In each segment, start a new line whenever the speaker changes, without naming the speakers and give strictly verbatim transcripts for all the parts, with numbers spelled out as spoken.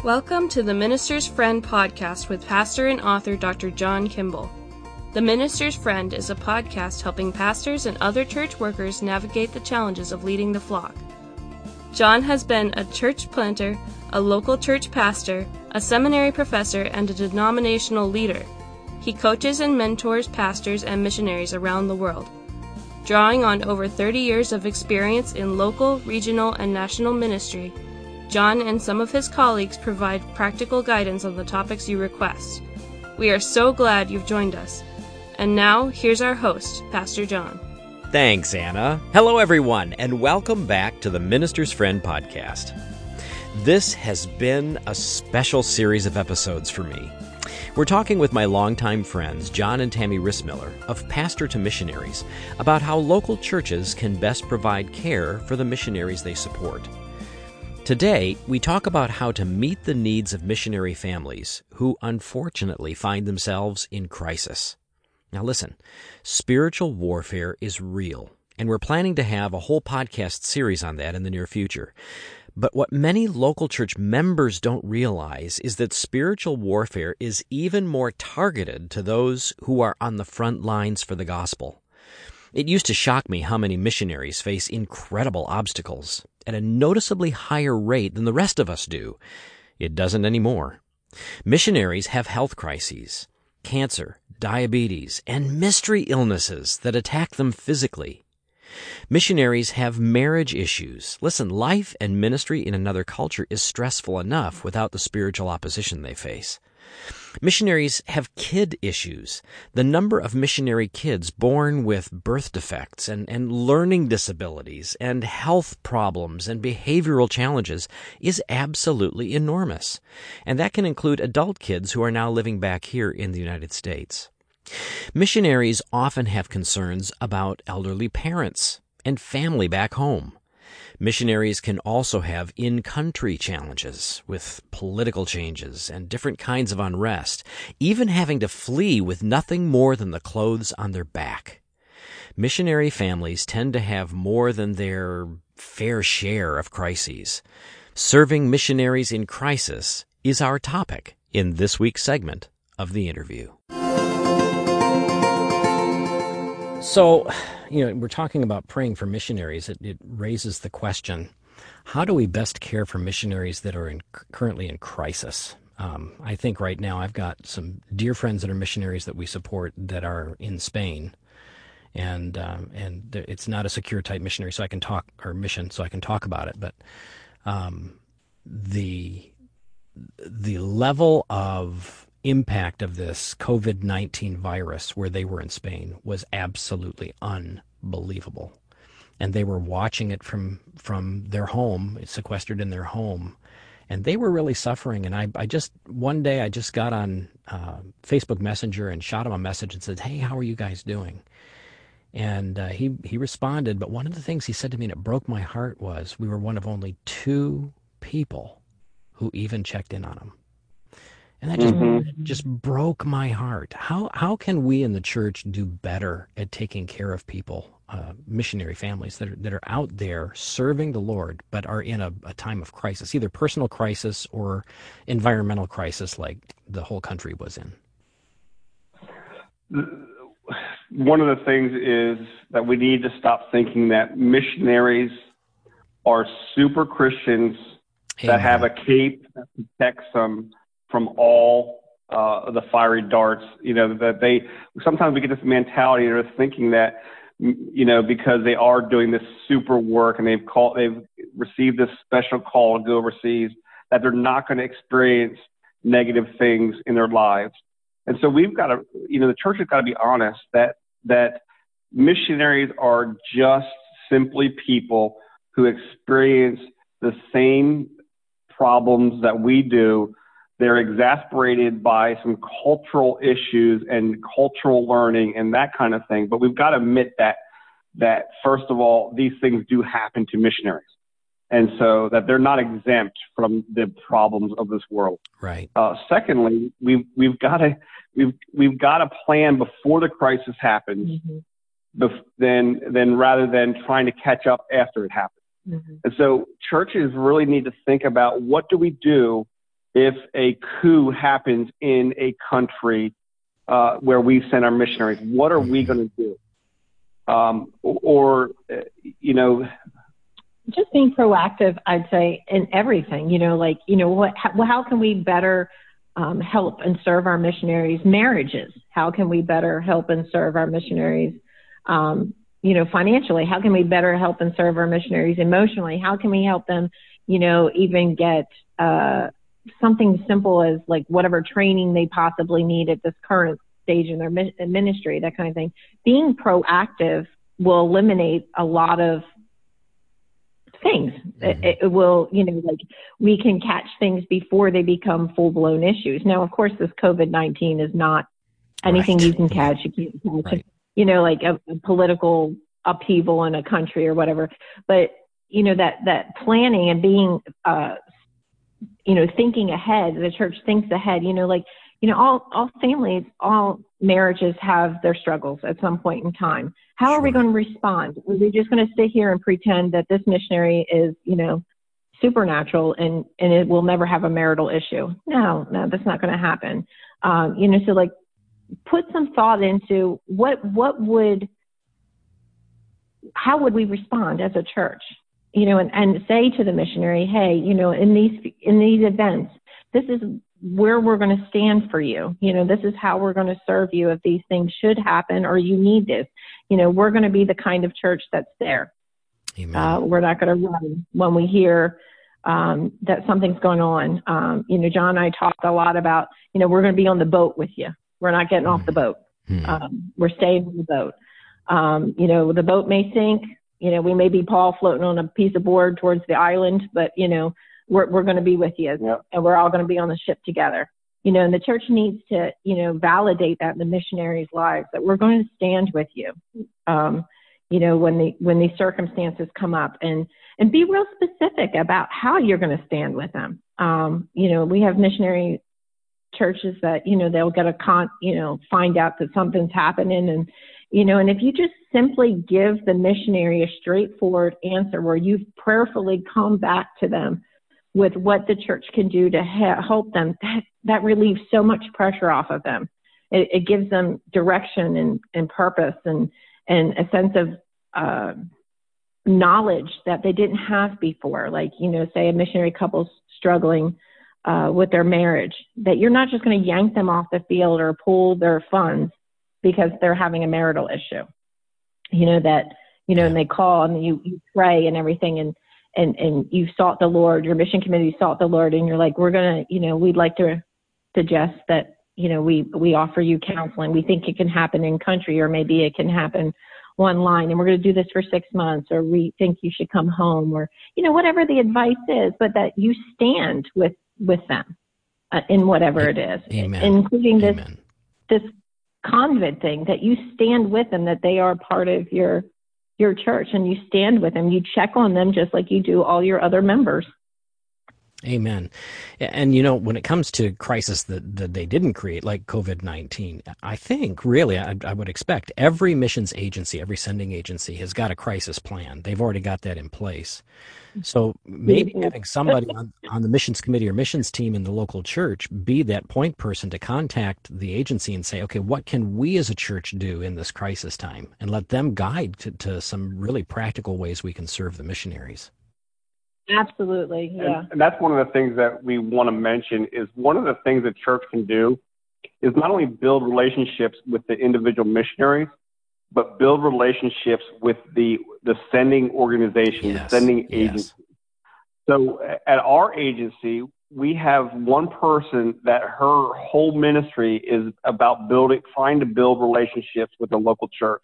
Welcome to the Minister's Friend podcast with pastor and author Doctor John Kimball. The Minister's Friend is a podcast helping pastors and other church workers navigate the challenges of leading the flock. John has been a church planter, a local church pastor, a seminary professor, and a denominational leader. He coaches and mentors pastors and missionaries around the world. Drawing on over thirty years of experience in local, regional, and national ministry, John and some of his colleagues provide practical guidance on the topics you request. We are so glad you've joined us. And now, here's our host, Pastor John.
Thanks, Anna. Hello, everyone, and welcome back to the Minister's Friend podcast. This has been a special series of episodes for me. We're talking with my longtime friends, John and Tammy Rissmiller, of Pastor to Missionaries, about how local churches can best provide care for the missionaries they support. Today, we talk about how to meet the needs of missionary families who unfortunately find themselves in crisis. Now listen, spiritual warfare is real, and we're planning to have a whole podcast series on that in the near future. But what many local church members don't realize is that spiritual warfare is even more targeted to those who are on the front lines for the gospel. It used to shock me how many missionaries face incredible obstacles at a noticeably higher rate than the rest of us do. It doesn't anymore. Missionaries have health crises, cancer, diabetes, and mystery illnesses that attack them physically. Missionaries have marriage issues. Listen, life and ministry in another culture is stressful enough without the spiritual opposition they face. Missionaries have kid issues. The number of missionary kids born with birth defects and, and learning disabilities and health problems and behavioral challenges is absolutely enormous. And that can include adult kids who are now living back here in the United States. Missionaries often have concerns about elderly parents and family back home. Missionaries can also have in-country challenges with political changes and different kinds of unrest, even having to flee with nothing more than the clothes on their back. Missionary families tend to have more than their fair share of crises. Serving missionaries in crisis is our topic in this week's segment of the interview. So, you know, we're talking about praying for missionaries. It, it raises the question, how do we best care for missionaries that are in, currently in crisis? Um, I think right now I've got some dear friends that are missionaries that we support that are in Spain, and um, and it's not a secure type missionary, so I can talk, or mission, so I can talk about it. But um, the the level of impact of this covid nineteen virus where they were in Spain was absolutely unbelievable. And they were watching it from from their home, sequestered in their home. And they were really suffering. And I, I just, one day I just got on uh, Facebook Messenger and shot him a message and said, "Hey, how are you guys doing?" And uh, he, he responded. But one of the things he said to me, and it broke my heart, was we were one of only two people who even checked in on him. And that just mm-hmm. just broke my heart. How how can we in the church do better at taking care of people, uh, missionary families that are that are out there serving the Lord, but are in a, a time of crisis, either personal crisis or environmental crisis, like the whole country was in?
One of the things is that we need to stop thinking that missionaries are super Christians Amen. That have a cape that protects them from all uh, the fiery darts. You know, that they, sometimes we get this mentality of thinking that, you know, because they are doing this super work and they've called, they've received this special call to go overseas, that they're not going to experience negative things in their lives. And so we've got to, you know, the church has got to be honest that, that missionaries are just simply people who experience the same problems that we do. They're exasperated by some cultural issues and cultural learning and that kind of thing. But we've got to admit that, that first of all, these things do happen to missionaries. And so that they're not exempt from the problems of this world.
Right.
Uh, secondly, we've, we've got to, we've, we've got to plan before the crisis happens, mm-hmm. bef- then, then rather than trying to catch up after it happens. Mm-hmm. And so churches really need to think about, what do we do if a coup happens in a country uh, where we send our missionaries? What are we going to do? Um, or, uh, you know,
just being proactive, I'd say, in everything, you know, like, you know, what, how, how can we better um, help and serve our missionaries' marriages? How can we better help and serve our missionaries, um, you know, financially? How can we better help and serve our missionaries emotionally? How can we help them, you know, even get uh, something simple as like whatever training they possibly need at this current stage in their ministry, that kind of thing. Being proactive will eliminate a lot of things. Mm-hmm. It, it will, you know, like we can catch things before they become full-blown issues. Now, of course, this COVID nineteen is not anything right. you can catch. You can't catch, right. you know, like a, a political upheaval in a country or whatever. But, you know, that, that planning and being, uh, you know, thinking ahead, the church thinks ahead, you know, like, you know, all, all families, all marriages have their struggles at some point in time. How sure. are we going to respond? Are we just going to sit here and pretend that this missionary is, you know, supernatural and, and it will never have a marital issue? No, no, that's not going to happen. Um, you know, so like put some thought into what, what would, how would we respond as a church? You know, and, and say to the missionary, hey, you know, in these, in these events, this is where we're going to stand for you. You know, this is how we're going to serve you if these things should happen or you need this. You know, we're going to be the kind of church that's there.
Amen.
Uh, we're not going to run when we hear um, that something's going on. Um, you know, John and I talked a lot about, you know, we're going to be on the boat with you. We're not getting mm. off the boat. Mm. Um, we're staying on the boat. Um, you know, the boat may sink. You know, we may be Paul floating on a piece of board towards the island, but, you know, we're, we're going to be with you yep. and we're all going to be on the ship together. You know, and the church needs to, you know, validate that in the missionaries' lives, that we're going to stand with you, um, you know, when the, when these circumstances come up, and, and be real specific about how you're going to stand with them. Um, you know, we have missionary churches that, you know, they'll get a con, you know, find out that something's happening, and, you know, and if you just simply give the missionary a straightforward answer where you've prayerfully come back to them with what the church can do to ha- help them, that, that relieves so much pressure off of them. It, it gives them direction and, and purpose and, and a sense of uh, knowledge that they didn't have before. Like, you know, say a missionary couple's struggling uh, with their marriage, that you're not just going to yank them off the field or pull their funds because they're having a marital issue. You know, that, you know, and they call and you, you pray and everything, and, and, and you sought the Lord, your mission committee sought the Lord, and you're like, we're going to, you know, we'd like to suggest that, you know, we, we offer you counseling. We think it can happen in country, or maybe it can happen online, and we're going to do this for six months, or we think you should come home, or, you know, whatever the advice is, but that you stand with, with them uh, in whatever it is,
Amen.
including this,
Amen.
this convent thing, that you stand with them, that they are part of your, your church, and you stand with them, you check on them just like you do all your other members.
Amen. And, you know, when it comes to crisis that, that they didn't create, like COVID nineteen, I think really I, I would expect every missions agency, every sending agency has got a crisis plan. They've already got that in place. So maybe having somebody on, on the missions committee or missions team in the local church be that point person to contact the agency and say, okay, what can we as a church do in this crisis time? And let them guide to, to some really practical ways we can serve the missionaries.
Absolutely, yeah.
And, and that's one of the things that we want to mention is one of the things that church can do is not only build relationships with the individual missionaries, but build relationships with the the sending organization,
yes,
the sending
yes.
agency. So at our agency, we have one person that her whole ministry is about building, trying to build relationships with the local church.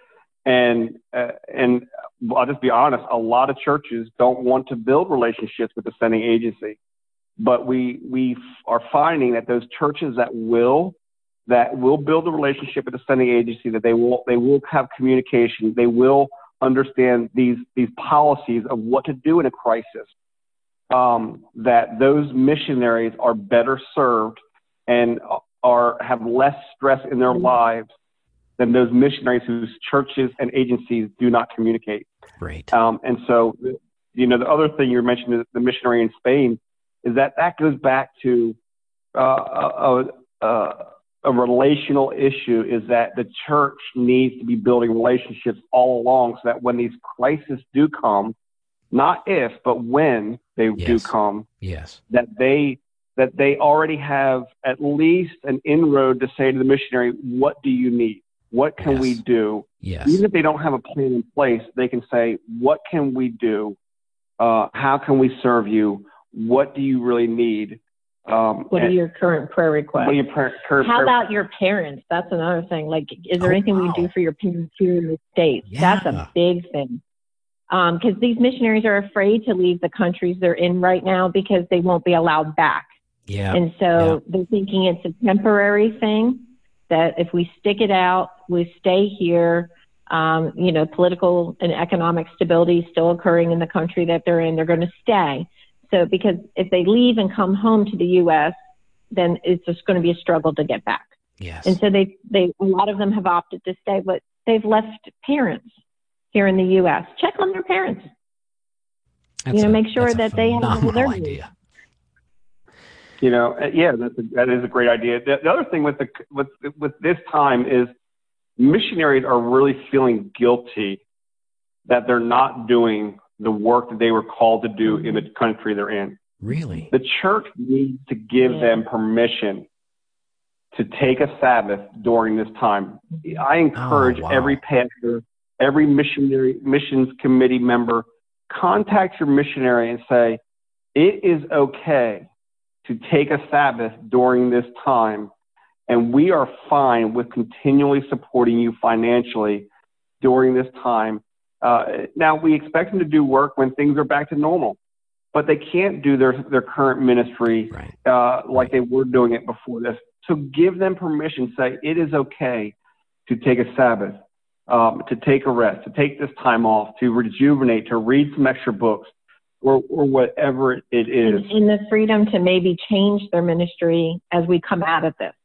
And, uh, and I'll just be honest, a lot of churches don't want to build relationships with the sending agency, but we, we are finding that those churches that will, that will build a relationship with the sending agency, that they will, they will have communication, they will understand these, these policies of what to do in a crisis, um, that those missionaries are better served and are, have less stress in their lives than those missionaries whose churches and agencies do not communicate.
Right.
Um, and so, you know, the other thing you mentioned is the missionary in Spain. is that that goes back to uh, a, a, a relational issue, is that the church needs to be building relationships all along so that when these crises do come, not if, but when they
yes.
do come,
yes.
that they that they already have at least an inroad to say to the missionary, what do you need? What can
yes.
we do?
Yes.
Even if they don't have a plan in place, they can say, what can we do? Uh, how can we serve you? What do you really need? Um,
what are your current prayer requests?
What are your par- current
How
prayer
about your parents? That's another thing. Like, is there
oh,
anything
wow.
we can do for your parents here in the States?
Yeah.
That's a big thing. Um, because these missionaries are afraid to leave the countries they're in right now because they won't be allowed back.
Yeah.
And so
yeah.
they're thinking it's a temporary thing, that if we stick it out, we stay here, um, you know, political and economic stability is still occurring in the country that they're in, they're going to stay. So because if they leave and come home to the U S, then it's just going to be a struggle to get back.
Yes.
And so they, they, a lot of them have opted to stay, but they've left parents here in the U S. Check on their parents.
That's
you know,
a,
make sure that they have
all
their
idea.
You know, yeah, that's a, that is a great idea. The, the other thing with the with with this time is missionaries are really feeling guilty that they're not doing the work that they were called to do in the country they're in.
Really?
The church needs to give
yeah.
them permission to take a Sabbath during this time. I encourage
oh, wow.
every pastor, every missionary, missions committee member, contact your missionary and say, it is okay to take a Sabbath during this time, and we are fine with continually supporting you financially during this time. Uh, now, we expect them to do work when things are back to normal, but they can't do their, their current ministry
right.
uh, like
right.
they were doing it before this. So give them permission, say it is okay to take a Sabbath, um, to take a rest, to take this time off, to rejuvenate, to read some extra books, or, or whatever it is.
And, and the freedom to maybe change their ministry as we come out of this.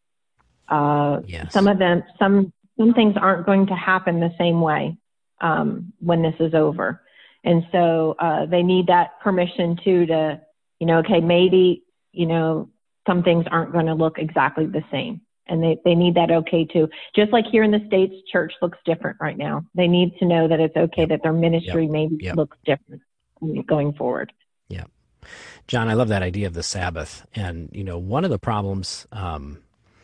Uh,
yes.
Some of them, some, some things aren't going to happen the same way um, when this is over. And so uh, they need that permission too to, you know, okay, maybe, you know, some things aren't going to look exactly the same. And they, they need that okay too. Just like here in the States, church looks different right now. They need to know that it's okay
yep.
that their ministry
yep.
maybe
yep.
looks different going forward.
Yeah. John, I love that idea of the Sabbath. And, you know, one of the problems um,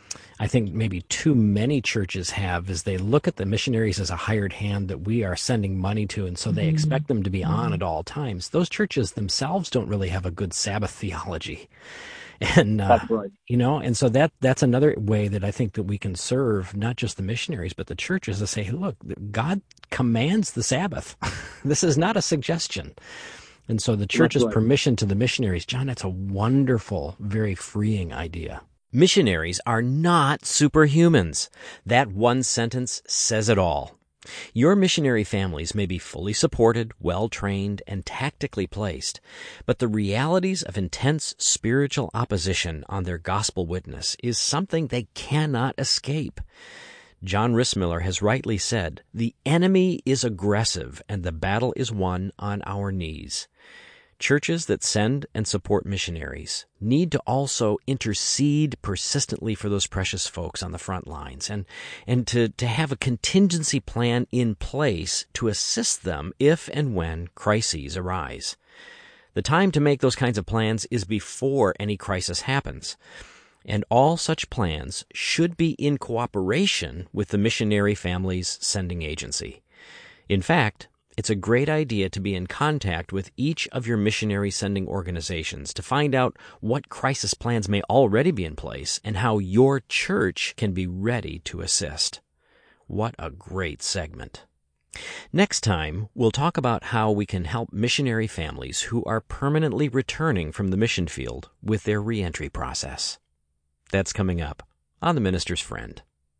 I think maybe too many churches have is they look at the missionaries as a hired hand that we are sending money to, and so they mm-hmm. expect them to be on at all times. Those churches themselves don't really have a good Sabbath theology. And, uh,
that's right.
you know, and so that that's another way that I think that we can serve not just the missionaries, but the churches to say, hey, look, God commands the Sabbath. This is not a suggestion. And so the church's right. permission to the missionaries, John, that's a wonderful, very freeing idea. Missionaries are not superhumans. That one sentence says it all. Your missionary families may be fully supported, well-trained, and tactically placed, but the realities of intense spiritual opposition on their gospel witness is something they cannot escape. John Rissmiller has rightly said, "The enemy is aggressive, and the battle is won on our knees." Churches that send and support missionaries need to also intercede persistently for those precious folks on the front lines and, and to, to have a contingency plan in place to assist them if and when crises arise. The time to make those kinds of plans is before any crisis happens, and all such plans should be in cooperation with the missionary family's sending agency. In fact, it's a great idea to be in contact with each of your missionary sending organizations to find out what crisis plans may already be in place and how your church can be ready to assist. What a great segment. Next time, we'll talk about how we can help missionary families who are permanently returning from the mission field with their reentry process. That's coming up on The Minister's Friend.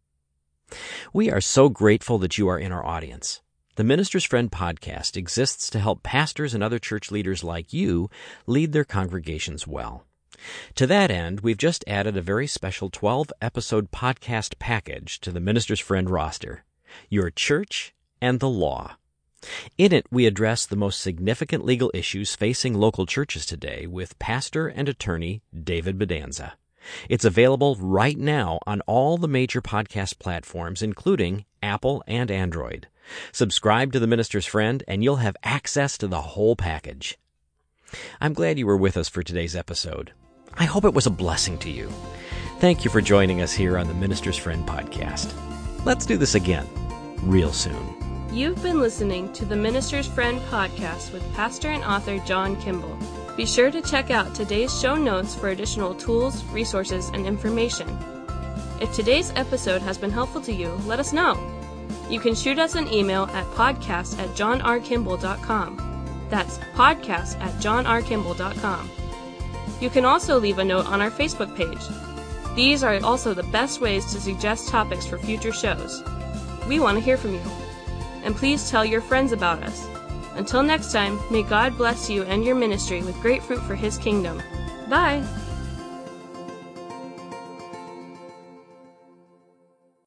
We are so grateful that you are in our audience. The Minister's Friend podcast exists to help pastors and other church leaders like you lead their congregations well. To that end, we've just added a very special twelve-episode podcast package to the Minister's Friend roster, Your Church and the Law. In it, we address the most significant legal issues facing local churches today with pastor and attorney David Bedanza. It's available right now on all the major podcast platforms, including Apple and Android. Subscribe to The Minister's Friend, and you'll have access to the whole package. I'm glad you were with us for today's episode. I hope it was a blessing to you. Thank you for joining us here on the Minister's Friend podcast. Let's do this again real soon.
You've been listening to the Minister's Friend podcast with pastor and author John Kimball. Be sure to check out today's show notes for additional tools, resources, and information. If today's episode has been helpful to you, let us know. You can shoot us an email at podcast at john r kimball dot com. That's podcast at john r kimball dot com. You can also leave a note on our Facebook page. These are also the best ways to suggest topics for future shows. We want to hear from you. And please tell your friends about us. Until next time, may God bless you and your ministry with great fruit for His kingdom. Bye!